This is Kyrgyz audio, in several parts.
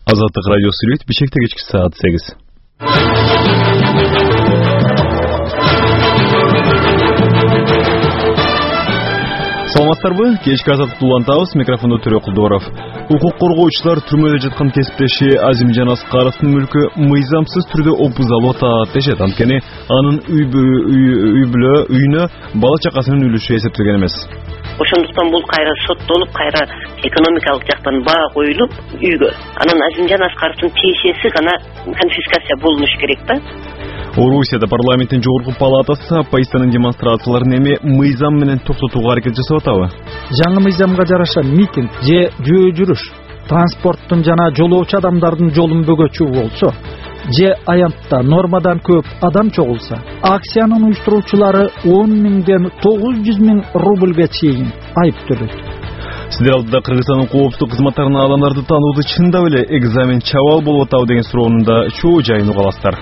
Азаттык радиосу сүйлөйт, Бишкекте кечки саат 8. Саламаттарбы? Кечки Азаттыкты улантабыз, микрофондо Төрө Кулдуаров. Укук коргоочулар түрмөдө жаткан кесиптеши Азимжан Аскаровдун мүлкү мыйзамсыз түрдө опузалып атат дешет. Анткени анын үйүнө бала чакасынын үлүшү эсептелген эмес. Ошондуктан бул кайра соттолуп, кайра экономикалык жактан баа коюлуп үйгө. Анан Азимжан Аскаровдун тиешеси гана конфискация болуш керек да. Орусияда парламенттин жогорку палатасы оппозициянын демонстрацияларын эми мыйзам менен токтотууга аракет жасап атабы? Жаңы мыйзамга жараша митинг же жөө жүрүш, транспорттун жана жолоочу адамдардын жолун бөгөчүү болсо, же аянтта нормадан көп адам чогулса, акциянын уюштуруучулары 10 миңден 900 миң рубльга чейин айып төлөйт. Сиздер алдыда Кыргызстандын коопсуздук кызматтарынын адамдарды таанууда чындап эле экзамен чабал болуп атабы деген суроонун да чоо жайын уга аласыздар.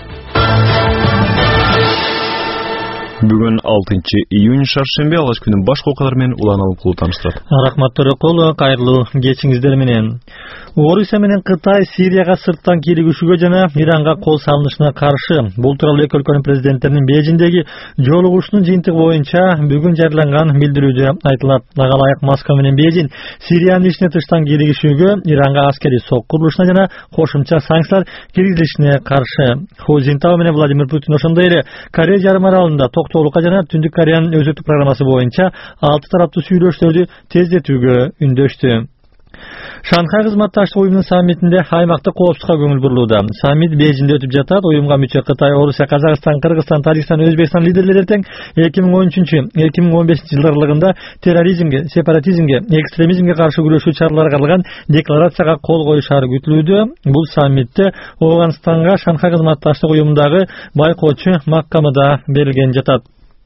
Бүгүн 6-июнь шаршембе, алгач күнүн башка окуялар менен Улан Алыкулуу тааныштырат. Рахмат Төрөкул, кайрылуу кечиңиздер менен. Орусия менен Кытай Сирияга сырттан киригишүүгө жана Иранга кол салынышына каршы. Бул тууралуу эки өлкөнүн президенттеринин Бейжиңдеги жолугушуунун жыйынтыгы боюнча бүгүн жарыяланган билдирүүдө айтылат. Ага ылайык Москва менен Бейжиң Сириянын ичине тыштан киригишүүгө, Иранга аскерий сок курулушуна жана кошумча санкциялар киргизилишине каршы. Ху Цзиньтао менен Владимир Путин ошондой эле Корея жарым аралында токтоолукка жана Түндүк Кореянын өзөктүк программасы боюнча 6 тараптуу сүйлөшүүлөрдү тездетүүгө үндөштү. Шанхай кызматташтык уюмунун саммитинде аймактык коопсуздукка көңүл бурулууда. Саммит Бейжиңде өтүп жатат. Уюмга мүчө Кытай, Орусия, Казакстан, Кыргызстан, Тажикстан, Өзбекстан лидерлери тең 2013-2015 жылдар аралыгында терроризмге, сепаратизмге, экстремизмге каршы күрөшүү чаралары каралган декларацияга кол коюшары күтүлүүдө. Бул саммитте Ооганстанга Шанхай кызматташтык уюмундагы байкоочу макамы да берилген жатат.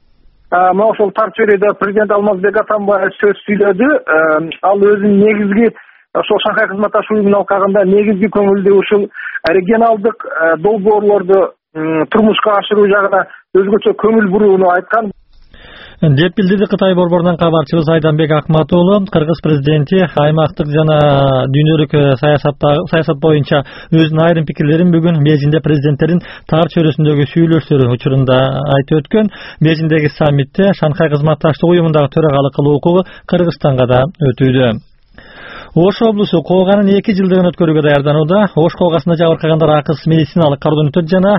Мына ошол тар чөйрөдө президент Алмазбек Атамбаев сөз сүйлөдү. Ал өзүнүн негизги ошол Шанхай кызматташтык уюмунун алкагында негизги көңүлдүү ушул регионалдык долбоорлорду турмушка ашыруу жагына өзгөчө көңүл бурууну айткан. Деп билдирди Кытай борборунан кабарчыбыз Айданбек Акматуулу. Кыргыз президенти аймактык жана дүйнөлүк саясат боюнча өзүнүн айрым пикирлерин бүгүн Бейжиңде президенттердин тар чөйрөсүндөгү сүйлөшүүлөр учурунда айтып өткөн. Бейжиңдеги саммитте Шанхай кызматташтык уюмундагы төрагалык кылуу укугу Кыргызстанга да өтүүдө. Ош облусу Колганын 2 жылдыгын өткөрүүгө даярданууда. Ош Колгасында жабыркагандар акысыз медициналык кардон өтөт жана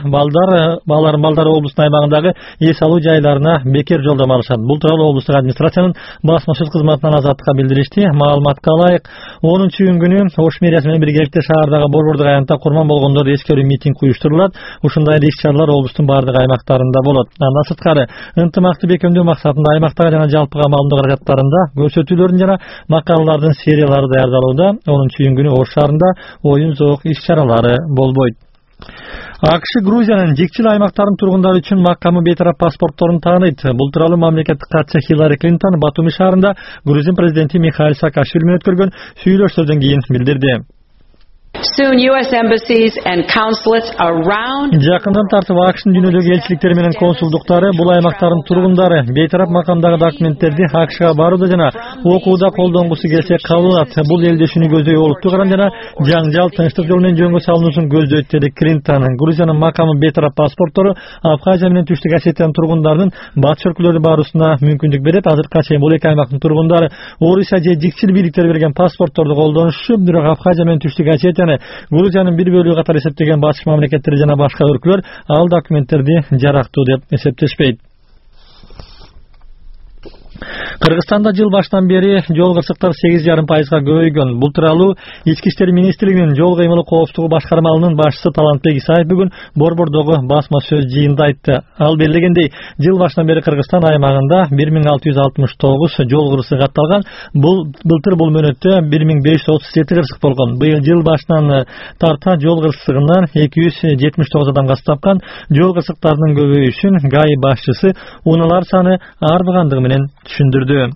балдар облустун аймагындагы эс алуу жайларына бекер жолдомо алышат. Бул тууралуу облустук администрациянын басмашык кызматынан Азаттыкка билдиришти. Маалыматка ылайык 10-июнь күнү Ош мэриясы менен биргеликте шаардагы борбордук аянтта курман болгондорду эскерүү митинг уюштурулат. Ушундай иш-чаралар облустун бардык аймактарында болот. Андан сырткары ынтымакты бекемдөө максатында аймактагы жана жалпыга маалымдоо каражаттарында көрсөтүүлөрдүн жана макалалардын сериялары даярдалууда. 10-июнь күнү Ош шаарында оюн зоок иш-чаралары болбойт. АКШ Грузиянын жекчил аймактарынын тургундары үчүн макамы бейтарап паспортторун тааныйт. Бул тууралуу мамлекеттик катчы Хиллари Клинтон Батуми шаарында Грузин президенти Михаил Саакашвили менен өткөргөн сүйлөшүүлөрдөн кийин билдирди. Soon U.S. embassies and consulates around. Жакындан тартып АКШнын дүйнөдөгү элчиликтери менен консулдуктары бул аймактардын тургундары бейтарап макамдагы документтерди АКШга барууда жана окууда колдонгусу келсе кабыл алат. Бул элдешүүнү көздөй олуттуу карам жана жаңжал тынчтык жол менен жөнгө салынуусун көздөйт деди Клинтон. Грузиянын макамы бейтарап паспорттору Абхазия менен Түштүк Осетиянын тургундарынын батыш өлкөлөрү баруусуна мүмкүндүк берет. Азыркыга чейин бул эки аймактын тургундары Орусия же жикчил бийликтер берген паспортторду колдонушу, бирок Абхазия менен Түштүк Осетия Грузиянын бир бөлүгү катары эсептеген батыш мамлекеттери жана башка өлкөлөр ал документтерди жарактуу деп эсептешпейт. Кыргызстанда жыл башынан бери жол кырсыктары 8,5% көбөйгөн. Бул тууралуу Ички иштер министрлигинин жол кыймылы коопсуздугу башкармалынын башчысы Талантбек Исаев бүгүн борбордогу басма сөз жыйынында айтты. Ал белгилегендей, жыл башынан бери Кыргызстан аймагында 1669 жол кырсыгы катталган. Былтыр бул мөөнөттө 1537 кырсык болгон. Быйыл жыл башынан тарта жол кырсыгынан 279 адам каза тапкан. Жол кырсыктарынын көбөйүшүн ГАИ башчысы унаалар саны арбагандыгы менен түшүндүрдү.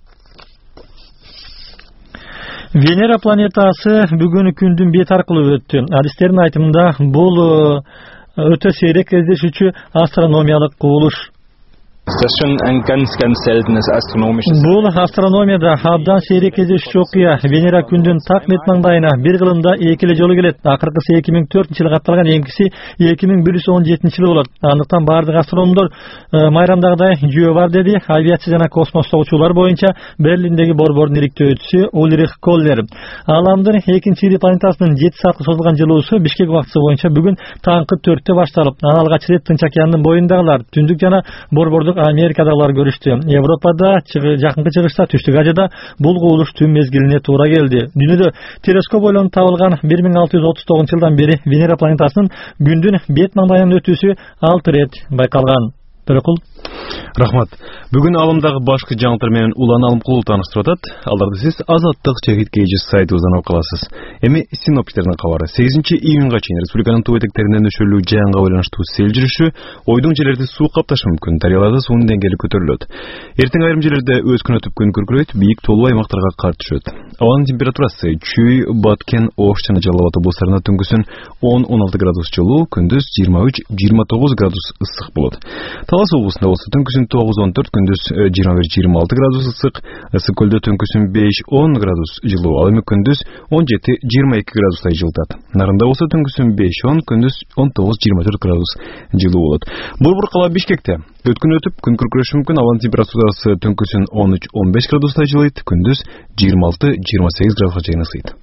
Венера планетасы бүгүн күндүн бет аркылуу өттү. Адистердин айтымында бул өтө сейрек кездешүүчү астрономиялык кубулуш. Das ist schon ein ganz seltenes astronomisches. Бул астрономияда абдан сейрек кездешчү окуя. Венера күндүн так мет маңдайына бир кылымда 2 эле жолу келет. Акыркысы 2004-жылы катталган, эңкиси 2117-жылы болот. Андыктан бардык астрономдор майрамдагыдай жүйө бар деди. Авиация жана космостогу учуулар боюнча Берлиндеги борбордун иликтөөчүсү Ульрих Коллер. Аламдын экинчи ири планетасынын 7 саатка созулган жылуусу Бишкек убактысы боюнча бүгүн таңкы 4-тө башталып, анан алгач ирет Тынч океандын боюндагылар, түндүк жана борбордук Америкадагылар көрүштү. Европада, жакынкы чыгышта, Түштүк Азияда бул кубулуш түн мезгилине туура келди. Дүйнөдө телескоп ойлонуп табылган 1639-жылдан бери Венера планетасынын күндүн бет маңдайынан өтүүсү 6 рет байкалган. Төрөкул. Рахмат. Бүгүн алымдагы башкы жаңылыктар менен улан алымкулуу тааныштырып атат. Аларды сиз Азаттык Жагит Кейжи сайтыбыздан окуп аласыз. Эми синоптиктердин кабары. 8-июнга чейин республиканын туу этектеринен нөшөлүү жаанга байланыштуу сел жүрүшү, ойдун жерлерди суу капташы мүмкүн. Дарыяларда суунун деңгээли көтөрүлөт. Эртең айрым жерлерде өскөн өтүп күн күркүрөйт, бийик тоолуу аймактарга кар түшөт. Абанын температурасы Чүй, Баткен, Ош жана Жалал Абад облустарында түнгүсүн 10-16 градус жылуу, күндүз 23-29 градус ысык болот. Талас облусунда болсо түнкүсүн 9-14, күндүз 21-26 градус ысык, Ысык көлдө түнкүсүн 5-10 градус жылуу, ал эми күндүз 17-22 градустай жылытат. Нарында болсо түнкүсүн 5-10, күндүз 19-24 градус жылуу болот. Борбор кала Бишкекте өткөн өтүп күн күркүрөшү мүмкүн. Абанын температурасы түнкүсүн 13-15 градустай жылыйт, күндүз 26-28 градуска чейин ысыйт.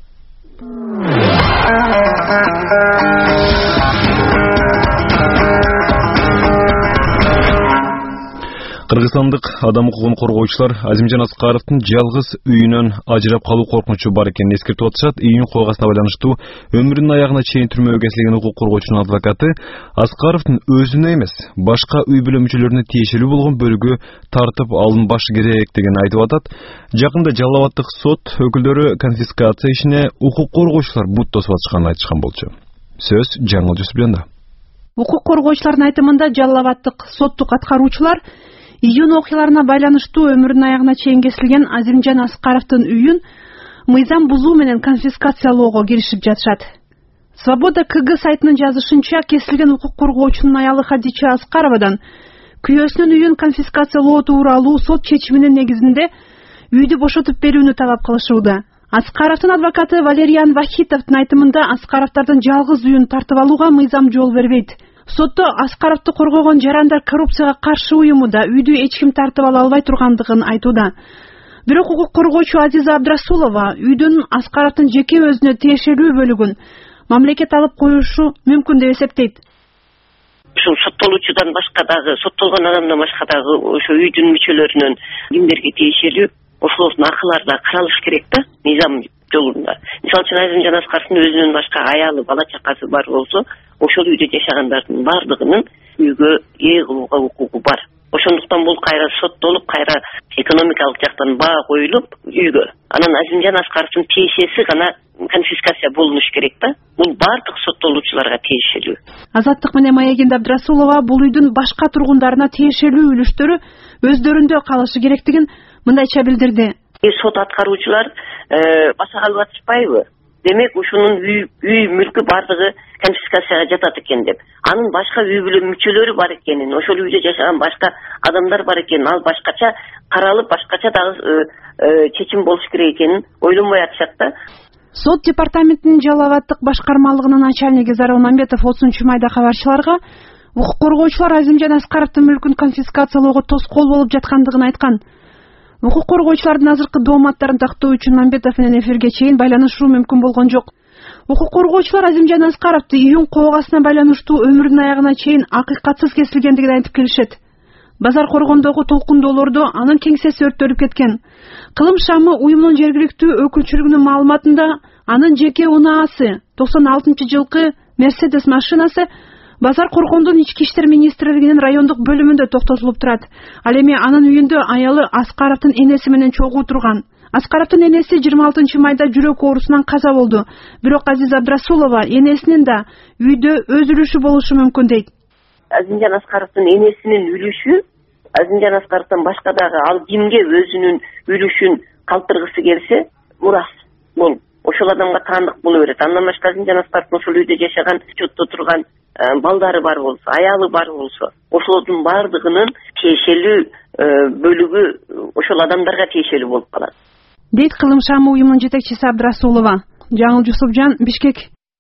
Кыргызстандык адам укугун коргоочулар Азимжан Аскаровдун жалгыз үйүнөн ажырап калуу коркунучу бар экенин эскертип атышат. Июнь кылгасына байланыштуу өмүрүнүн аягына чейин түрмөгө кесилген укук коргоочунун адвокаты Аскаровдун өзүнө эмес, башка үй бүлө мүчөлөрүнө тиешелүү болгон бөлүгү тартып алынбашы керек деген айтып атат. Жакында Жалал Абаддык сот өкүлдөрү конфискация ишине укук коргоочулар бут тосуп атышканын айтышкан болчу. Сөз Жаңыл Жусупжанда. Укук коргоочулардын айтымында Жалал Абаддык соттук аткаруучулар июнь окуяларына байланыштуу өмүрүнүн аягына чейин кесилген Азимжан Аскаровдун үйүн мыйзам бузуу менен конфискациялоого киришип жатышат. Свобода КГ сайтынын жазышынча, кесилген укук коргоочунун аялы Хадича Аскаровадан күйөөсүнүн үйүн конфискациялоо тууралуу сот чечиминин негизинде үйдү бошотуп берүүнү талап кылышууда. Аскаровдун адвокаты Валериан Вахитовдун айтымында Аскаровдордун жалгыз үйүн тартып алууга мыйзам жол бербейт. Сотто Аскаровду коргогон Жарандар коррупцияга каршы уюму да үйдү эч ким тартып ала албай тургандыгын айтууда. Бирок укук коргоочу Азиза Абдрасулова үйдүн Аскаровдун жеке өзүнө тиешелүү бөлүгүн мамлекет алып коюшу мүмкүн деп эсептейт. Ушул соттолуучудан башка дагы, соттолгон адамдан башка дагы ошо үйдүн мүчөлөрүнөн кимдерге тиешелүү, ошолордун акылары да каралыш керек да, мыйзам жолунда. Мисалы үчүн Азимжан Аскаровдун өзүнүн башка аялы, бала чакасы бар болсо, ошол үйдө жашагандардын бардыгынын үйгө ээ кылууга укугу бар. Ошондуктан бул кайра соттолуп, кайра экономикалык жактан баа коюлуп үйгө. Анан Азимжан Аскаровдун тиешеси гана конфискация болуш керек да. Бул бардык соттолуучуларга тиешелүү. Азаттык менен маегинде Абдрасулова бул үйдүн башка тургундарына тиешелүү үлүштөрү өздөрүндө калышы керектигин мындайча билдирди. Сот аткаруучулар баса калып атышпайбы? Демек ушунун үй мүлкү бардыгы конфискацияга жатат экен деп. Анын башка үй бүлө мүчөлөрү бар экенин, ошол үйдө жашаган башка адамдар бар экенин, ал башкача каралып, башкача дагы чечим болуш керек экенин ойлонбой атышат да. Сот департаментинин Жалал Абаддык башкармалыгынын начальниги Зарыл Мамбетов 30 майда кабарчыларга укук коргоочулар Азимжан Аскаровдун мүлкүн конфискациялоого тоскоол болуп жаткандыгын айткан. Укук коргоочулардын азыркы дооматтарын тактоо үчүн Мамбетов менен эфирге чейин байланышуу мүмкүн болгон жок. Укук коргоочулар Азимжан Аскаровду июнь коогасына байланыштуу өмүрүнүн аягына чейин акыйкатсыз кесилгендигин айтып келишет. Базар коргондогу толкундоолордо анын кеңсеси өрттөлүп кеткен. Кылым шамы уюмдун жергиликтүү өкүлчүлүгүнүн маалыматында анын жеке унаасы 96-жылкы Мерседес машинасы Базар коргондун ички иштер министрлигинин райондук бөлүмүндө токтотулуп турат. Ал эми анын үйүндө аялы Аскаровдун энеси менен чогуу турган. Аскаровдун энеси 26-майда жүрөк оорусунан каза болду. Бирок Азиза Абдрасулова энесинин да үйдө өз үлүшү болушу мүмкүн дейт. Азимжан Аскаровдун энесинин үлүшү, Азимжан Аскаровдон башка дагы ал кимге өзүнүн үлүшүн калтыргысы келсе, мурас болуп ошол адамга таандык боло берет. Андан башка Азимжан Аскаров ошол үйдө жашаган, учетто турган балдары бар болсо, аялы бар болсо, ошолордун бардыгынын тиешелүү бөлүгү ошол адамдарга тиешелүү болуп калат дейт Кылым шамы уюмунун жетекчиси Абдрасулова. Жаңыл Жусупжан, Бишкек.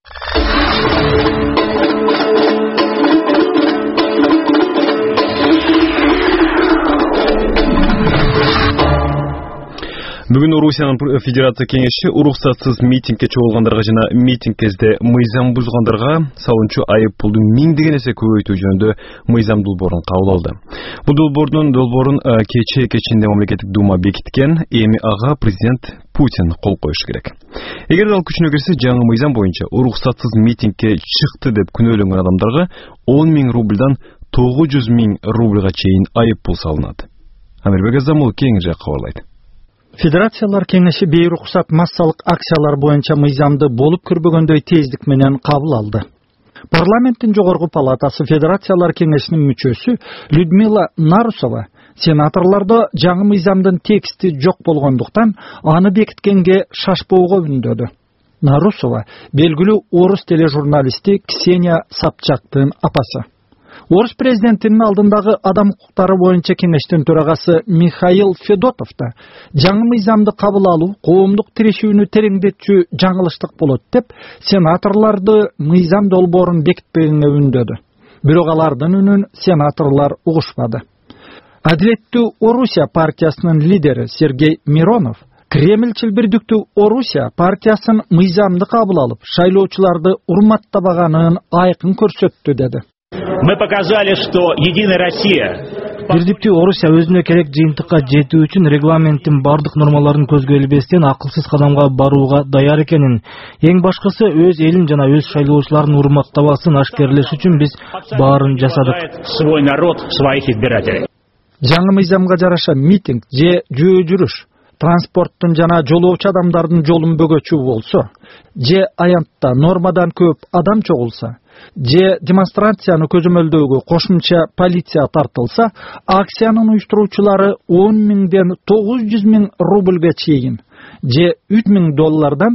Бүгүн Орусиянын Федерация кеңеши уруксатсыз митингге чогулгандарга жана митинг кезде мыйзам бузгандарга салынчу айып пулду миңдеген эсе көбөйтүү жөнүндө мыйзам долбоорун кабыл алды. Бул долбоорун кечинде мамлекеттик дума бекиткен, эми ага президент Путин кол коюшу керек. Эгер ал күчүнө кирсе, жаңы мыйзам боюнча уруксатсыз митингге чыкты деп күнөөлөнгөн адамдарга 10 000 рубльдан 900 000 рубльга чейин айып пул салынат. Амирбек Азамул кеңири кабарлайт. Федерациялар кеңеши бейруксат массалык акциялар боюнча мыйзамды болуп көрбөгөндөй тездик менен кабыл алды. Парламенттин жогорку палатасы Федерациялар кеңешинин мүчөсү Людмила Нарусова сенаторлордо жаңы мыйзамдын тексти жок болгондуктан аны бекиткенге шашпоого үндөдү. Нарусова белгилүү орус тележурналисти Ксения Собчактын апасы. Орус президентинин алдындагы адам укуктары боюнча кеңештин төрагасы Михаил Федотов да жаңы мыйзамды кабыл алуу коомдук тирешүүнү тереңдетчү жаңылыштык болот деп сенаторлорду мыйзам долбоорун бекитпегенге үндөдү. Бирок алардын үнүн сенаторлор угушпады. Адилеттүү Орусия партиясынын лидери Сергей Миронов Кремль бирдиктүү Орусия партиясын мыйзамды кабыл алып, шайлоочуларды урматтабаганын айкын көрсөттү деди. Мы показали, что Единая Россия Бирдиктүү Орусия өзүнө керек жыйынтыкка жетүү үчүн регламенттин бардык нормаларын көзгө илбестен акылсыз кадамга барууга даяр экенин, эң башкысы өз элин жана өз шайлоочуларын урматтабасын ашкерлеш үчүн биз баарын жасадык. Свой народ, своих избирателей. Жаңы мыйзамга жараша митинг же жөө жүрүш, транспорттун жана жолоочу адамдардын жолун бөгөчүү болсо, же аянтта нормадан көп адам чогулса, же демонстрацияны көзөмөлдөөгө кошумча полиция тартылса, акциянын уюштуруучулары 10 000ден 900 000 рубльга чейин, же $3,000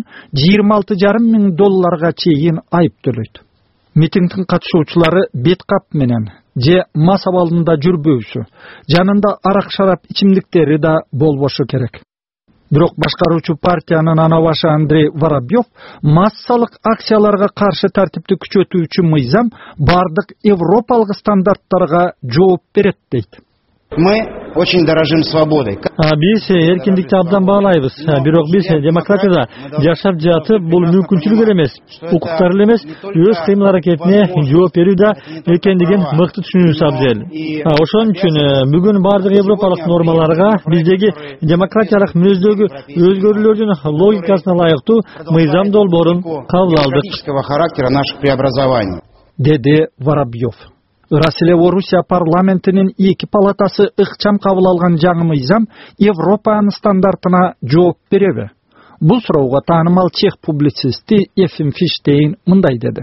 $26,5 миң чейин айып төлөйт. Митингдин катышуучулары бет кап менен же мас абалында жүрбөйсү, жанында арак шарап ичимдиктери да болбошу керек. Бирок башкаруучу партиянын анабашы Андрей Воробьев массалык акцияларга каршы тартипти күчөтүүчү мыйзам бардык европалык стандарттарга жооп берет дейт. Мы очень дорожим свободой. Биз эркиндикти абдан баалайбыз. Бирок биз демократияда жашап жатып, бул мүмкүнчүлүк эле эмес, укуктар эле эмес, өз кыймыл-аракетине жооп берүү да экендигин мыкты түшүнүүбүз абзел. Ошон үчүн бүгүн бардык европалык нормаларга биздеги демократиялык мүнөздөгү өзгөрүүлөрдүн логикасына ылайыктуу мыйзам долбоорун кабыл алдык. Характера наших преобразований. Деди Воробьев. Ырасиле Орусия парламентинин 2 палатасы ыкчам кабыл алган жаңы мыйзам Европанын стандартына жооп береби? Бул суроого таанымал чех публицисти Ефим Фиштейн мындай деди.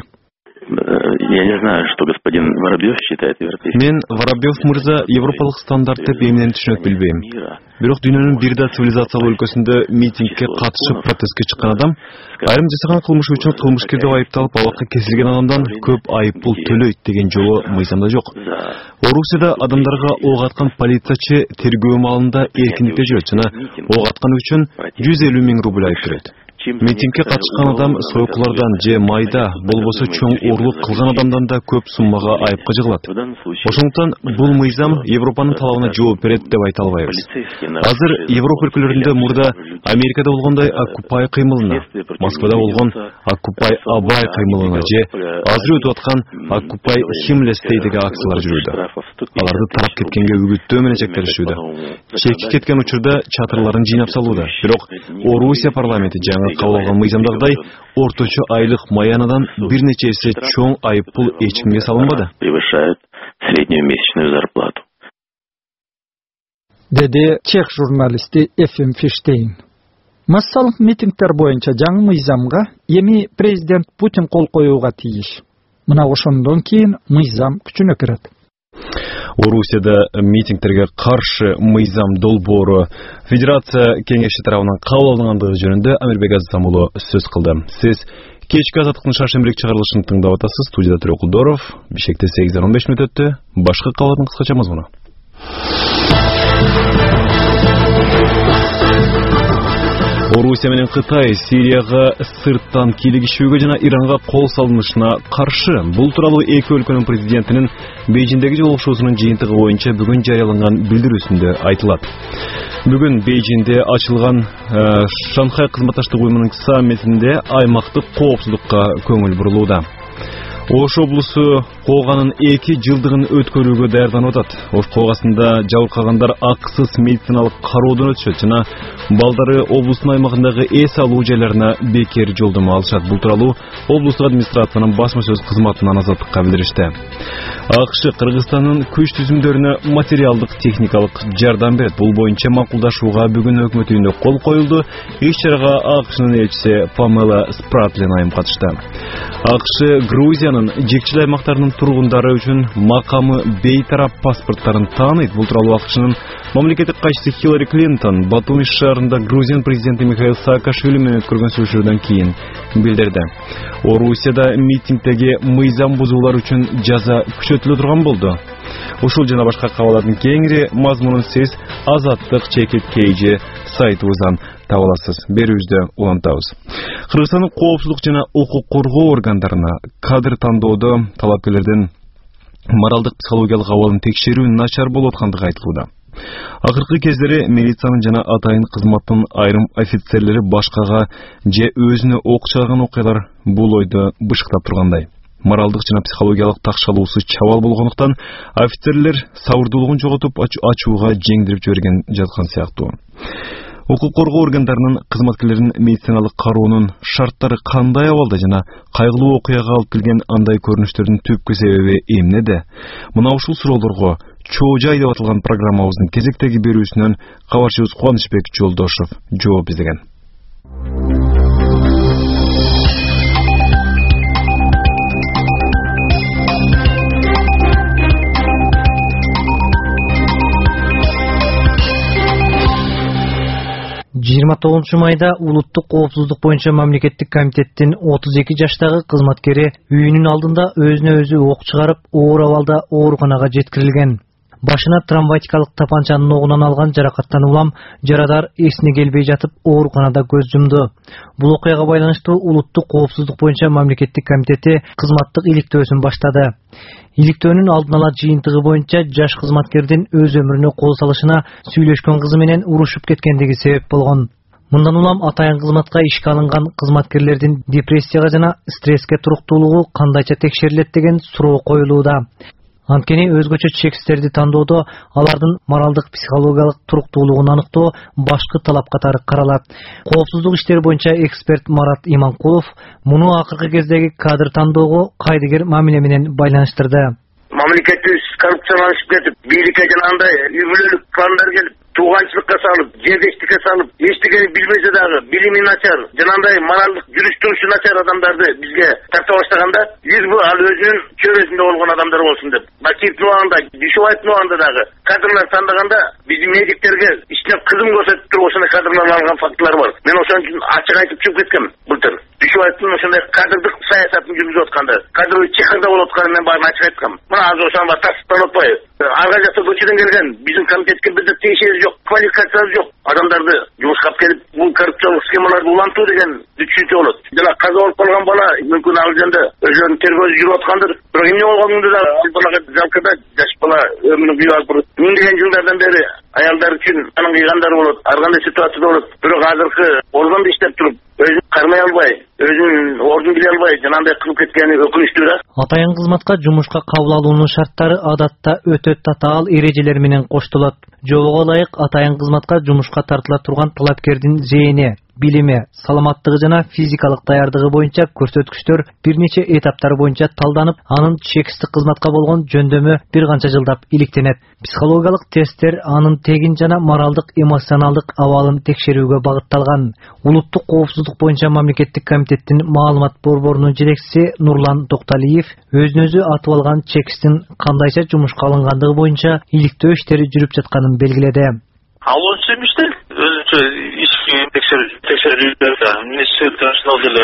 Я не знаю, что господин Воробьев считает европейским. Мен Воробьев мырза европалык стандарт деп эмнени түшүнөт билбейм. Бирок дүйнөнүн бир да цивилизациялуу өлкөсүндө митингге катышып протестке чыккан адам айрым жасаган кылмышы үчүн кылмышкер деп айыпталып абакка кесилген адамдан көп айып пул төлөйт деген жолу мыйзамда жок. Орусияда адамдарга ок аткан полициячы тергөө маалында эркиндикте жүрөт жана ок атканы үчүн 150 000 рубль айып төлөйт. Митингге катышкан адам сойкулардан же майда болбосо чоң оорлук кылган адамдан да көп суммага айыпка жыгылат. Ошондуктан бул мыйзам Европанын талабына жооп берет деп айта албайбыз. Азыр Европа өлкөлөрүндө мурда Америкада болгондой Occupy кыймылына, Москвада болгон Occupy Abay кыймылына же азыр өтүп аткан Occupy Himmler деген акциялар жүрүүдө. Аларды тарап кеткенге үгүттөө менен чектелишүүдө. Чекке кеткен учурда чатырларын жыйнап салууда. Бирок Орусия парламенти жаңы кабыл алган мыйзамдагыдай орточо айлык маянадан бир нече эсе чоң айып пул эч кимге салынбады. Превышает среднюю месячную зарплату. Деди чех журналисти Ефим Фиштейн. Массалык митингтер боюнча жаңы мыйзамга эми президент Путин кол коюуга тийиш. Мына ошондон кийин мыйзам күчүнө кирет. Орусияда митингтерге каршы мыйзам долбоору Федерация кеңеши тарабынан кабыл алынгандыгы жөнүндө Амирбек Азамулу сөз кылды. Сиз Кечки азаттыктын шаршембирек чыгарылышын тыңдап атасыз. Студияда Түрө Кулдоров. Бишкекте 8:15 өттү. Башкы кабатын кыскача мазмуну. Орусия менен Кытай Сирияга сырттан кийлигишүүгө жана Иранга кол салынышына каршы. Бул тууралуу эки өлкөнүн президентинин Бейжиңдеги жолугушуусунун жыйынтыгы боюнча бүгүн жарыяланган билдирүүсүндө айтылат. Бүгүн Бейжиңде ачылган Шанхай кызматташтык уюмунун саммитинде аймактык коопсуздукка көңүл бурулууда. Ош облусу Коганын 2 жылдыгын өткөрүүгө даярданып атат. Ош Когасында жабыркагандар акысыз медициналык кароодон өтүшөт жана балдары облустун аймагындагы эс алуу жайларына бекер жолдомо алышат. Бул тууралуу облустук администрациянын басма сөз кызматынан азаттыкка билдиришти. АКШ Кыргызстандын күч түзүмдөрүнө материалдык техникалык жардам берет. Бул боюнча макулдашууга бүгүн өкмөт үйүндө кол коюлду. Иш-чарага АКШнын элчиси Памела Спратлин айым катышты. АКШ Грузиянын жекчил аймактарынын тургундары үчүн макамы бейтарап паспорттарын тааныйт. Бул тууралуу АКШнын мамлекеттик катчысы Хиллари Клинтон Батуми шаарында Грузия президенти Михаил Саакашвили менен өткөргөн сүйлөшүүдөн кийин билдирди. Орусияда митингдеги мыйзам бузуулар үчүн жаза күчөтүлө турган болду. Ушул жана башка кабарлардын кеңири мазмунун сиз Азаттык чекит сайтыбыздан таба аласыз. Берүүбүздө улантабыз. Кыргызстандын коопсуздук жана укук коргоо органдарына кадр тандоодо талапкерлердин моралдык психологиялык абалын текшерүү начар болуп аткандыгы айтылууда. Акыркы кездери милициянын жана атайын кызматтын айрым офицерлери башкага же өзүнө ок чыгарган окуялар бул ойду бышыктап тургандай. Моралдык жана психологиялык такшалуусу чабал болгондуктан офицерлер сабырдуулугун жоготуп ачууга жеңдирип жиберген жаткан сыяктуу. Укук коргоо органдарынын кызматкерлеринин медициналык кароонун шарттары кандай абалда жана кайгылуу окуяга алып келген андай көрүнүштөрдүн түпкү себеби эмнеде? Мына ушул суроолорго чоо жай деп аталган программабыздын кезектеги берүүсүнөн кабарчыбыз Кубанычбек Жолдошов жооп издеген. 29 майда улуттук коопсуздук боюнча мамлекеттик комитеттин 32 жаштагы кызматкери үйүнүн алдында өзүнө өзү ок чыгарып, оор абалда ооруканага жеткирилген. Башына травматикалык тапанчанын огунан алган жаракаттан улам жарадар эсине келбей жатып ооруканада көз жумду. Бул окуяга байланыштуу улуттук коопсуздук боюнча мамлекеттик комитети кызматтык иликтөөсүн баштады. Иликтөөнүн алдын ала жыйынтыгы боюнча жаш кызматкердин өз өмүрүнө кол салышына сүйлөшкөн кызы менен урушуп кеткендиги себеп болгон. Мындан улам атайын кызматка ишке алынган кызматкерлердин депрессияга жана стресске туруктуулугу кандайча текшерилет деген суроо коюлууда. Анткени өзгөчө чекстерди тандоодо алардын моралдык психологиялык туруктуулугун аныктоо башкы талап катары каралат. Коопсуздук иштери боюнча эксперт Марат Иманкулов муну акыркы кездеги кадр тандоого кайдыгер мамиле менен байланыштырды. Мамлекеттик коррупцияланып кетип, бийликке жанагындай үй-бүлөлүк пландар келип, тууганчылыкка салып, жердештикке салып, эчтекени билбесе дагы билими начар, жанагындай моралдык жүрүш турушу начар адамдарды бизге тарта баштаганда, бул ал өзүнүн чөйрөсүндө болгон адамдар болсун деп. Бакиевдин убагында, Дүйшөбаевдин убагында дагы кадрлар тандаганда биздин медиктерге ичине кызым көрсөтүп туруп ошондой кадрлар алган фактылар бар. Мен ошон үчүн ачык айтып чыгып кеткем былтыр. Дүйшөбаевдин ошондой кадрдык саясатын жүргүзүп атканда, кадровый чехарда болуп атканын мен баарын ачык айткам. Мына азыр ошондо тасыптан отпай. Арга жакта көчөдөн келген биздин комитетке бирде тиешеси жок, квалификациясы жок адамдарды жумушка алып келип, бул коррупциялык схемаларды улантуу деген түшүнчө болот. Жана каза болуп калган бала мүмкүн ал жерде өзүнүн тергөөсү жүрүп аткандыр. Бирок эмне болгонун да ал балага жалкыда жаш бала өмүрүн кыйып алып миңдеген жылдардан бери аялдар үчүн анын кыйгандары болот, ар кандай ситуацияда болот. Бирок азыркы органда иштеп туруп өзүн кармай албай, өзүнүн ордун биле албай жанагындай кылып кеткени өкүнүчтүү да. Атайын кызматка жумушка кабыл алуунун шарттары адатта өтө татаал эрежелер менен коштолот. Жобого ылайык атайын кызматка жумушка тартыла турган талапкердин зээни, билими, саламаттыгы жана физикалык даярдыгы боюнча көрсөткүчтөр бир нече этаптар боюнча талданып, анын чексиздик кызматка болгон жөндөмү бир канча жылдап иликтенет. Психологиялык тесттер анын тегин жана моралдык, эмоционалдык абалын текшерүүгө багытталган. Улуттук коопсуздук боюнча мамлекеттик комитеттин маалымат борборунун жетекчиси Нурлан Токталиев өзүн өзү атып алган чексиздин кандайча жумушка алынгандыгы боюнча иликтөө иштери жүрүп жатканын белгиледи. Ал өзүнчө ишти, өзүнчө ишки текшерүүлөрдө, министрликтен деле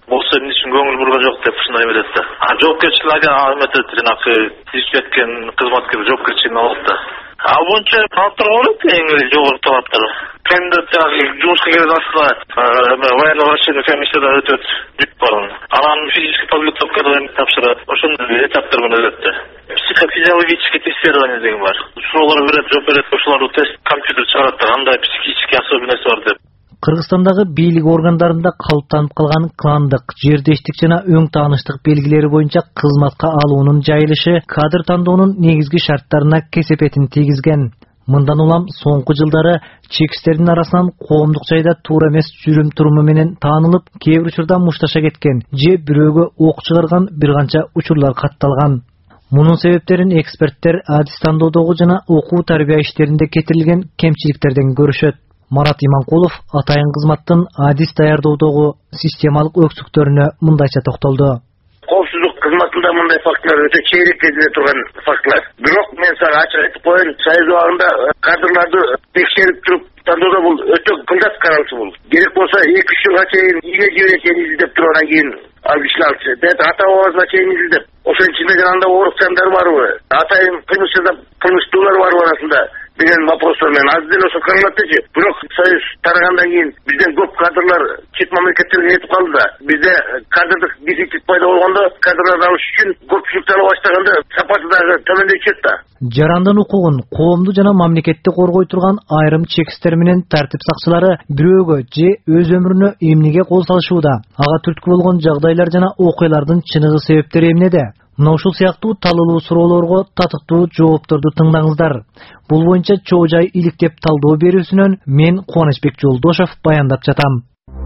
болсо эмне үчүн көңүл бурган жок деп ушундай билет да. Жоопкерчиликке алып жанакы тийип кеткен кызматкер жоопкерчилигин алат да. Ал боюнча талаптар бар эң жогорку талаптар. Кандидат жанагы жумушка келген аслы военно врачебный комиссияда өтөт бүт барын. Анан физический подготовкада тапшырат. Ошондой этаптар менен өтөт. Психофизиологический тестирование деген бар. Суроолор берет, жооп берет, ошолорду тест компьютер чыгарат да, андай психический особенность бар деп. Кыргызстандагы бийлик органдарында калыптанып калган кландык, жердештик жана өң тааныштык белгилери боюнча кызматка алуунун жайылышы кадр тандоонун негизги шарттарына кесепетин тийгизген. Мындан улам соңку жылдары чекистердин арасынан коомдук жайда туура эмес жүрүм-туруму менен таанылып, кээ бир учурда мушташа кеткен же бирөөгө ок чыгарган бир канча учурлар катталган. Мунун себептерин эксперттер адис тандоодогу жана окуу тарбия иштеринде кетирилген кемчиликтерден көрүшөт. Марат Иманкулов атайын кызматтын адис даярдоодогу системалык өксүктөрүнө мындайча токтолду. Коопсуздук кызматында мындай фактылар өтө чейрек кездеде турган фактылар. Бирок мен сага ачык айтып коеюн, союз убагында кадрларды текшерип туруп тандоодо бул өтө кылдат каралчу бул. Керек болсо 2-3 жылга чейин ийне жиберечени изилдеп туруп анан кийин алып ишин алчу. Ата бабасына чейин изилдеп. Ошонун ичинде жанагындай оорукчандар барбы? Атайын кылмыш жасап кылмыштуулар барбы арасында? Деген вопростор менен аз деле ошо каралат-чы. Бирок союз тарагандан кийин бизден көп кадрлар чет мамлекеттерге кетип калды да. Бизде кадрдык дефицит пайда болгондо кадрларды алыш үчүн көпчүлүктү ала баштаганда сапаты дагы төмөндөй түшөт да. Жарандын укугун коомду жана мамлекетти коргой турган айрым чекистер менен тартип сакчылары бирөөгө же өз өмүрүнө эмнеге кол салышууда? Ага түрткү болгон жагдайлар жана окуялардын чыныгы себептери эмнеде? Мына ушул сыяктуу талуулуу суроолорго татыктуу жоопторду тыңдаңыздар. Бул боюнча чоо жай иликтеп талдоо берүүсүнөн мен Кубанычбек Жолдошов баяндап жатам.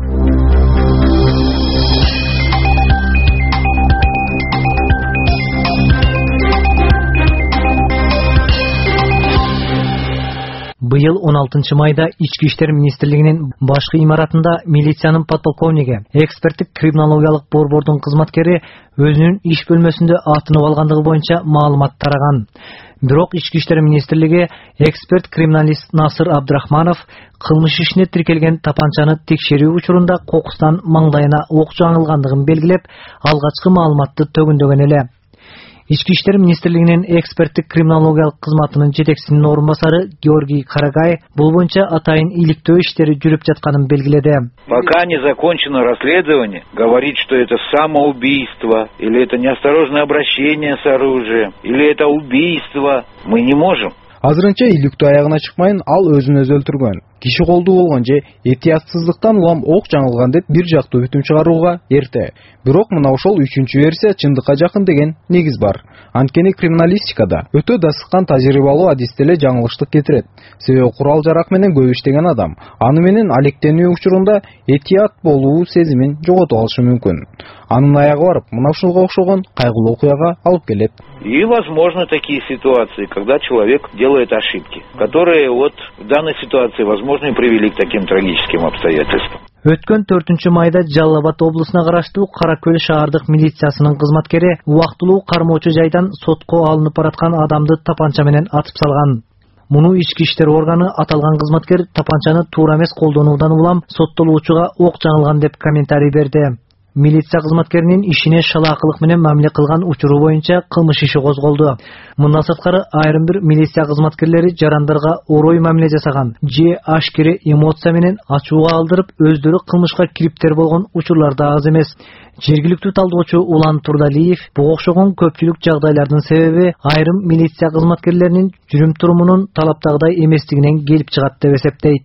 Быйыл 16 майда Ички иштер министрлигинин башкы имаратында милициянын подполковниги, эксперттик криминологиялык борбордун кызматкери өзүнүн иш бөлмөсүндө атынып алгандыгы боюнча маалымат тараган. Бирок Ички иштер министрлиги эксперт криминалист Насыр Абдрахманов кылмыш ишине тиркелген тапанчаны текшерүү учурунда кокустан маңдайына ок жаңылгандыгын белгилеп, алгачкы маалыматты төгүндөгөн эле. Ички иштер министрлигинин эксперттик криминологиялык кызматынын жетекчисинин орун басары Георгий Карагай бул боюнча атайын иликтөө иштери жүрүп жатканын белгиледи. Пока не закончено расследование, говорить, что это самоубийство, или это неосторожное обращение с оружием, или это убийство, мы не можем. Азырынча иликтөө аягына чыкмайын, ал өзүн өзү өлтүргөн. Киши колдуу болгон же этиятсыздыктан улам ок жаңылган деп бир жактуу бүтүм чыгарууга эрте. Бирок мына ошол 3-чү версия чындыкка жакын деген негиз бар. Анткени криминалистикада өтө да сыккан тажрыйбалуу адис деле жаңылыштык кетирет. Себеби курал-жарак менен көп иштеген адам аны менен алектенүү учурунда этият болуу сезимин жогото алышы мүмкүн. Анын аягы барып, мына ушуга окшогон кайгылуу окуяга алып келет. И возможны такие ситуации, когда человек делает ошибки, которые вот в данной ситуации, возможно, и привели к таким трагическим обстоятельствам. Өткөн 4 майда Жалал Абад облусуна караштуу Кара Көл шаардык милициясынын кызматкери убактылуу кармоочу жайдан сотко алынып бараткан адамды тапанча менен атып салган. Муну ички иштер органы аталган кызматкер тапанчаны туура эмес колдонуудан улам соттолуучуга ок жаңылган деп комментарий берди. Милиция кызматкеринин ишине шалаакылык менен мамиле кылган учуру боюнча кылмыш иши козголду. Мындан сырткары айрым бир милиция кызматкерлери жарандарга орой мамиле жасаган же ашкере эмоция менен ачууга алдырып өздөрү кылмышка кириптер болгон учурлар да аз эмес. Жергиликтүү талдоочу Улан Турдалиев буга окшогон көпчүлүк жагдайлардын себеби айрым милиция кызматкерлеринин жүрүм-турумунун талаптагыдай эместигинен келип чыгат деп эсептейт.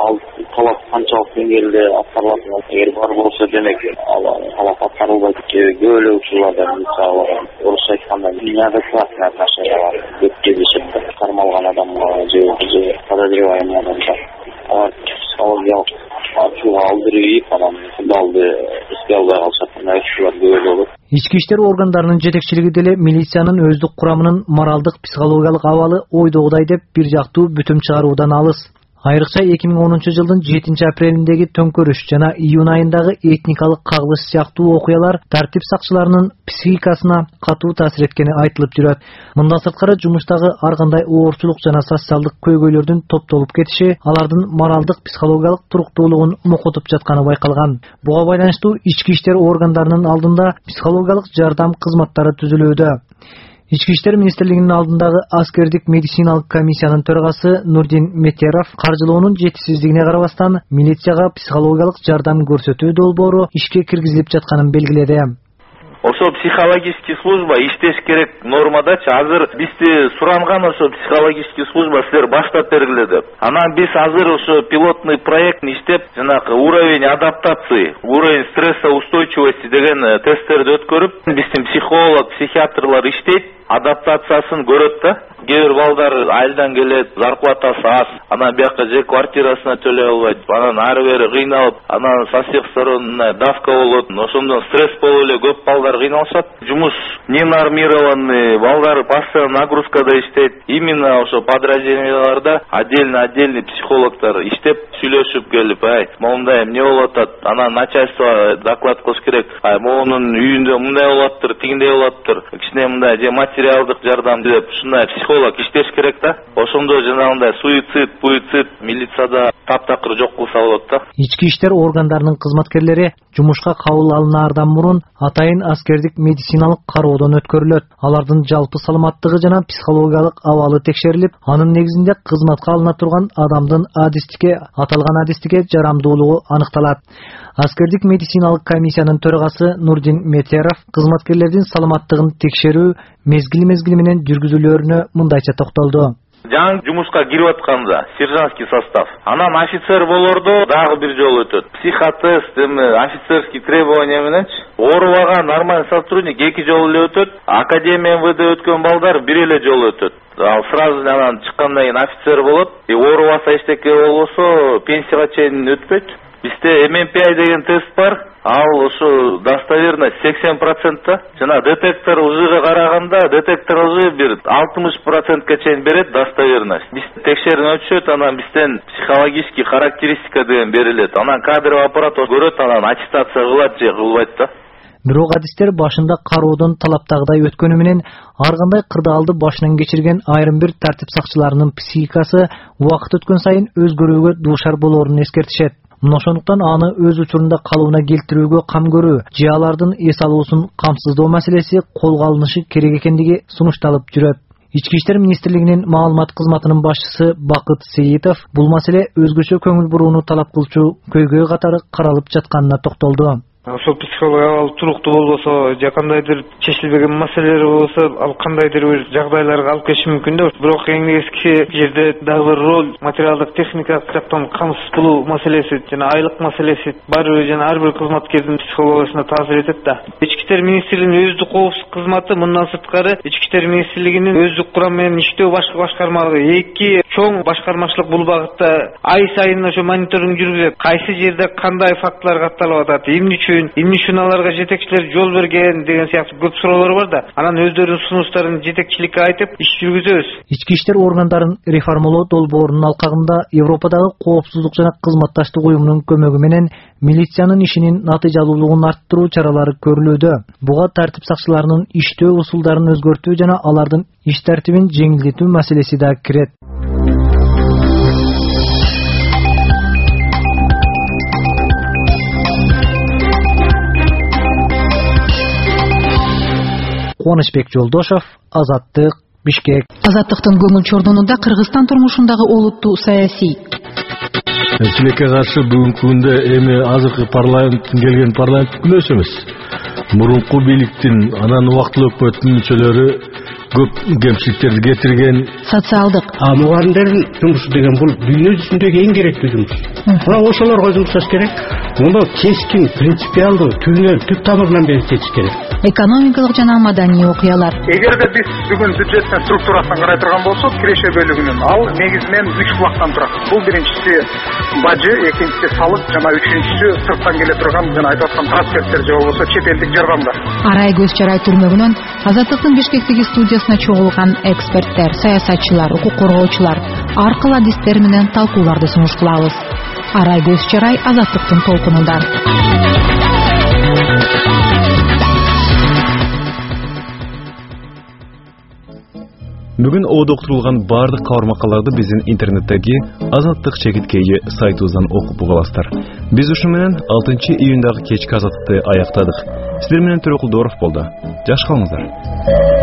Талап канчалык деңгээлде аткарылат, эгер бар болсо демек талап аткарылбайт. Көп эле учурларда мисалы орусча айтканда неадекватный отношение бар. Көп кездешет кармалган адамга же подозреваемый адамга психологиялык ачууга алдырып, анан кудалды эске албай калышат. Мындай учурлар көп эле болот. Ички иштер органдарынын жетекчилиги деле милициянын өздүк курамынын моралдык психологиялык абалы ойдогудай деп бир жактуу бүтүм чыгаруудан алыс. Айрыкча 2010-жылдын 7-апрелиндеги төңкөрүш жана июнь айындагы этникалык кагылыш сыяктуу окуялар тартип сакчыларынын психикасына катуу таасир эткени айтылып жүрөт. Мындан сырткары жумуштагы ар кандай оорчулук жана социалдык көйгөйлөрдүн топтолуп кетиши алардын моралдык психологиялык туруктуулугун мокотуп жатканы байкалган. Буга байланыштуу ички иштер органдарынын алдында психологиялык жардам кызматтары түзүлүүдө. Ички иштер министрлигинин алдындагы аскердик медициналык комиссиянын төрагасы Нурдин Метеров каржылоонун жетишсиздигине карабастан милицияга психологиялык жардам көрсөтүү долбоору ишке киргизилип жатканын белгиледи. Ошо психологический служба иштеш керек нормадачы. Азыр бизди суранган ошо психологический служба силер баштап бергиле деп. Анан биз азыр ошо пилотный проект иштеп, жанагы уровень адаптации, уровень стрессоустойчивости деген тесттерди өткөрүп, биздин психолог, психиатрлар иштейт, адаптациясын көрөт да. Кээ бир балдар айылдан келет, зарплатасы аз, анан бияка же квартирасына төлөй албайт, анан ары бери кыйналып, анан со всех сторон давка болот, ошондон стресс болуп эле көп балдар кыйналышат. Жумуш ненормированный, балдар постоянно нагрузкада иштейт. Именно ошо подразделенияларда отдельный психологтор иштеп, сүйлөшүп келип, моундай эмне болуп атат, анан начальство доклад кылыш керек, моунун үйүндө мындай болуп атыптыр, тигиндей болуп атыптыр, кичине мындай же материалдык жардам деп, ушундай психолог иштеш керек да. Ошондо жанагындай суицид милицияда таптакыр жок кылса болот да. Ички иштер органдарынын кызматкерлери жумушка кабыл алынаардан мурун атайын аскердик медициналык кароодон өткөрүлөт. Алардын жалпы саламаттыгы жана психологиялык абалы текшерилип, анын негизинде кызматка алына турган адамдын аталган адистикке жарамдуулугу аныкталат. Аскердик медициналык комиссиянын төрагасы Нурдин Метеров кызматкерлердин саламаттыгын текшерүү мезгили менен жүргүзүлөөрүнө мындайча токтолду. Жаңы жумушка кирип атканда сержантский состав, анан офицер болордо дагы бир жолу өтөт. Психотест, офицерский требования мененчи оорубаган нормальный сотрудник 2 жолу эле өтөт. Академия МВД өткөн балдар 1 эле жолу өтөт. Ал сразу анан чыккандан кийин офицер болот. Оорубаса эчтеке болбосо пенсияга чейин өтпөйт. Бизде ММПИ деген тест бар. Ал ошо достоверность 80%. Жана детектор УЗИга караганда детектор УЗИ бир 60%ка чейин берет достоверность. Биз текшерип өтүшөт, анан бизден психологический характеристика деген берилет. Анан кадровый аппарат көрөт, анан аттестация кылат же кылбайт да. Бирок адистер башында кароодон талаптагыдай өткөнү менен ар кандай кырдаалды башынан кечирген айрым бир тартип сакчыларынын психикасы убакыт өткөн сайын өзгөрүүгө дуушар болоорун эскертишет. Ошондуктан аны өз учурунда калыбына келтирүүгө кам көрүү, же алардын эс алуусун камсыздоо маселеси колго алынышы керек экендиги сунушталып жүрөт. Ички иштер министрлигинин маалымат кызматынын башчысы Бакыт Сейитов бул маселе өзгөчө көңүл бурууну талап кылчу көйгөй катары каралып жатканына токтолду. Ошол психологиялык туруктуу болбосо, же кандайдыр чечилбеген маселелер болсо, ал кандайдыр бир жагдайларга алып келиши мүмкүн да. Бирок эң негизги жерде дагы бир роль материалдык техникалык жактан камсыз кылуу маселеси жана айлык маселеси баары жана ар бир кызматкердин психологиясына таасир этет да. Ички иштер министрлигинин өздүк коопсуздук кызматы мындан сырткары Ички иштер министрлигинин өздүк курам менен иштөө башкармалыгы 2 чоң башкармачылык бул багытта ай сайын ошо мониторинг жүргүзөт. Кайсы жерде кандай фактылар катталып атат, эмне үчүн аларга жетекчилер жол берген деген сыяктуу көп суроолор бар да. Анан өздөрүнүн сунуштарын жетекчиликке айтып иш жүргүзөбүз. Ички иштер органдарын реформалоо долбоорунун алкагында Европадагы коопсуздук жана кызматташтык уюмунун көмөгү менен милициянын ишинин натыйжалуулугун арттыруу чаралары көрүлүүдө. Буга тартип сакчыларынын иштөө усулдарын өзгөртүү жана алардын иш тартибин жеңилдетүү маселеси да кирет. Кубанычбек Жолдошов, Азаттык, Бишкек. Азаттыктын көңүл чордонунда Кыргызстан турмушундагы олуттуу саясий. Тилекке каршы бүгүнкү күндө эми азыркы парламенттин келген парламент күнөөс эмес. Мурунку бийликтин анан убактылуу өкмөттүн мүчөлөрү көп кемчиликтерди кетирген. Социалдык. Мугалимдердин жумушу деген бул дүйнө жүзүндөгү эң керектүү жумуш. Мына ошолорго жұмсаш керек. Муну кескин, принципиалдуу, түп тамырынан бери чечиш керек. экономикалык жана маданий окуялар. Эгерде биз бүгүн бюджеттин структурасын карай турган болсок, киреше бөлүгүнүн ал негизинен 3 булактан турат. Бул биринчиси бажы, экинчиси салык жана үчүнчүсү сырттан келе турган жана айтып аткан трансферттер же болбосо чет элдик жардамдар. Арай көз чарай түрмөгүнөн Азаттыктын Бишкектеги студиясына чогулган эксперттер, саясатчылар, укук коргоочулар ар кыл адистер менен талкууларды сунуш кылабыз. Арай көз чарай Азаттыктын толкунунда. Бүгін оодуктурулган бардык кабар макалаларды биздин интернеттеги Азаттык чекиткейи сайтыбыздан окуп угаласыздар. Биз ушу менен 6 июндагы кечки Азаттыкты аяктадык. Сиздер менен Төрөкулдоров болду. Жакшы калыңыздар.